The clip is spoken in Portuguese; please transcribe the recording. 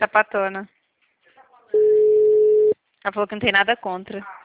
Sapatona. Ela falou que não tem nada contra.